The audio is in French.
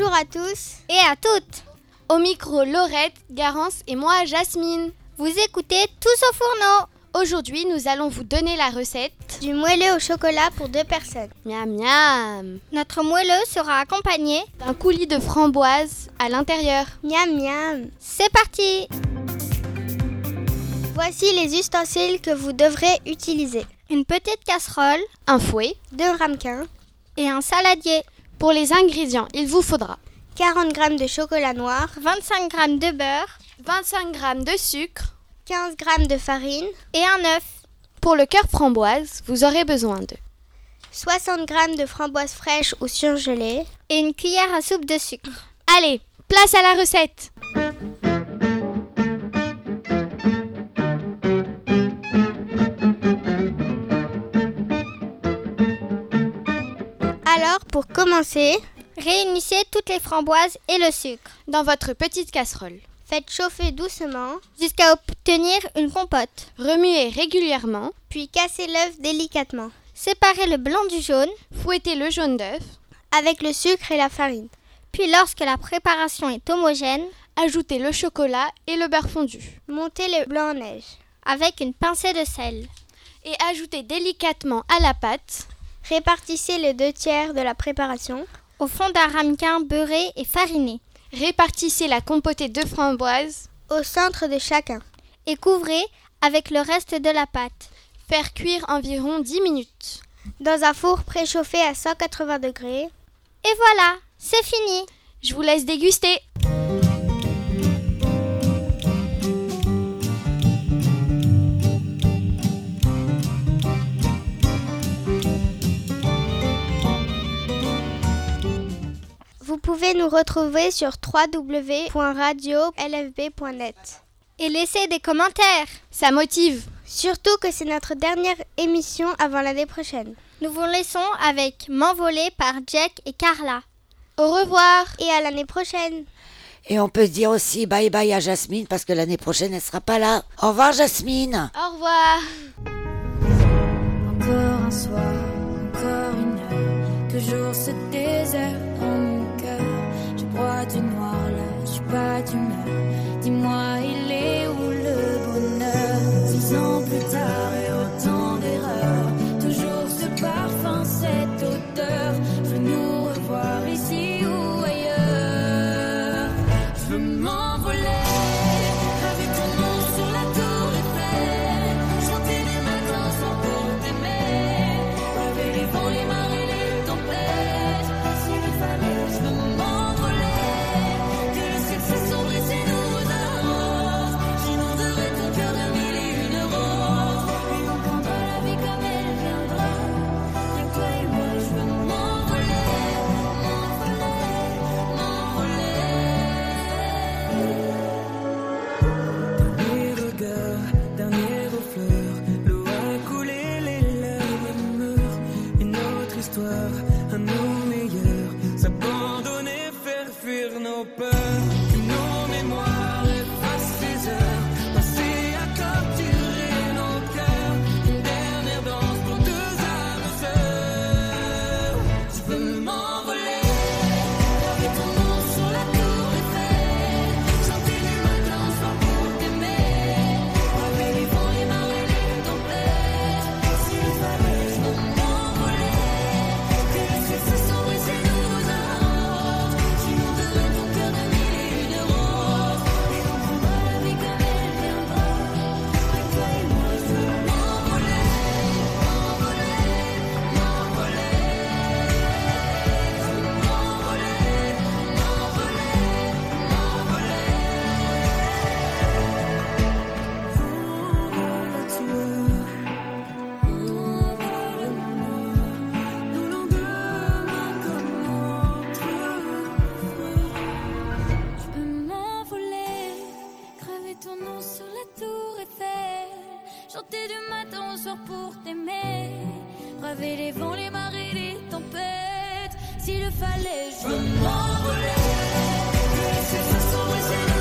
Bonjour à tous et à toutes. Au micro, Laurette, Garance et moi, Jasmine. Vous écoutez Tous au fourneau. Aujourd'hui, nous allons vous donner la recette du moelleux au chocolat pour 2 personnes. Miam miam. Notre moelleux sera accompagné d'un coulis de framboises à l'intérieur. Miam miam. C'est parti. Voici les ustensiles que vous devrez utiliser. Une petite casserole, un fouet, 2 ramequins et un saladier. Pour les ingrédients, il vous faudra 40 g de chocolat noir, 25 g de beurre, 25 g de sucre, 15 g de farine et un œuf. Pour le cœur framboise, vous aurez besoin de 60 g de framboises fraîches ou surgelées et une cuillère à soupe de sucre. Allez, place à la recette. Alors, pour commencer, réunissez toutes les framboises et le sucre dans votre petite casserole. Faites chauffer doucement jusqu'à obtenir une compote. Remuez régulièrement, puis cassez l'œuf délicatement. Séparez le blanc du jaune. Fouettez le jaune d'œuf avec le sucre et la farine. Puis lorsque la préparation est homogène, ajoutez le chocolat et le beurre fondu. Montez le blanc en neige avec une pincée de sel. Et ajoutez délicatement à la pâte. Répartissez les 2/3 de la préparation au fond d'un ramequin beurré et fariné. Répartissez la compotée de framboises au centre de chacun et couvrez avec le reste de la pâte. Faire cuire environ 10 minutes dans un four préchauffé à 180 degrés. Et voilà, c'est fini. Je vous laisse déguster. Vous pouvez nous retrouver sur www.radio-lfb.net et laisser des commentaires. Ça motive. Surtout que c'est notre dernière émission avant l'année prochaine. Nous vous laissons avec M'envoler par Jack et Carla. Au revoir. Et à l'année prochaine. Et on peut dire aussi bye bye à Jasmine parce que l'année prochaine elle sera pas là. Au revoir Jasmine. Au revoir. Encore un soir, encore une heure, toujours ce désert dans mon cœur. Je broie du noir là, je suis pas d'humeur. Dis-moi, il est où le bonheur? 6 ans plus tard et autant d'erreurs, toujours ce parfum, cette odeur. Je veux nous revoir ici ou ailleurs. Je veux m'envoler, graver ton nom sur la tour Eiffel, chanter des matins sans pour t'aimer, rêver les vents, les marées, les tempêtes. S'il le fallait, je veux m'envoler, que le ciel s'assombrit et nous arrose. J'inonderai ton cœur de 1001 roses, et on prendra la vie comme elle viendra. Rien que toi et moi, je veux m'envoler, Dernier regard, dernière fleur, l'eau a coulé, les larmes meurent. Une autre histoire, un nous meilleur, s'abandonner, faire fuir nos peurs. Que nos mémoires effacent ces heures, passées à torturer nos cœurs. Une dernière danse pour 2 âmes sœurs. je veux m'envoler, graver ton nom sur la tour Eiffel, chanter du matin au soir pour t'aimer, rêver les vents, les marées, les tempêtes. S'il le fallait, je veux m'envoler, que le ciel s'assombrit et nous arrose. J'inonderai ton cœur de 1001 roses, et on prendra la vie comme elle viendra. Avec toi et moi, je veux m'envoler, Nos lendemains comme je peux m'envoler, graver ton nom sur la tour Eiffel, chanter du matin au soir pour t'aimer, braver les vents, les marées, les tempêtes. S'il le fallait, je veux m'envoler, que le ciel s'assombrit et nous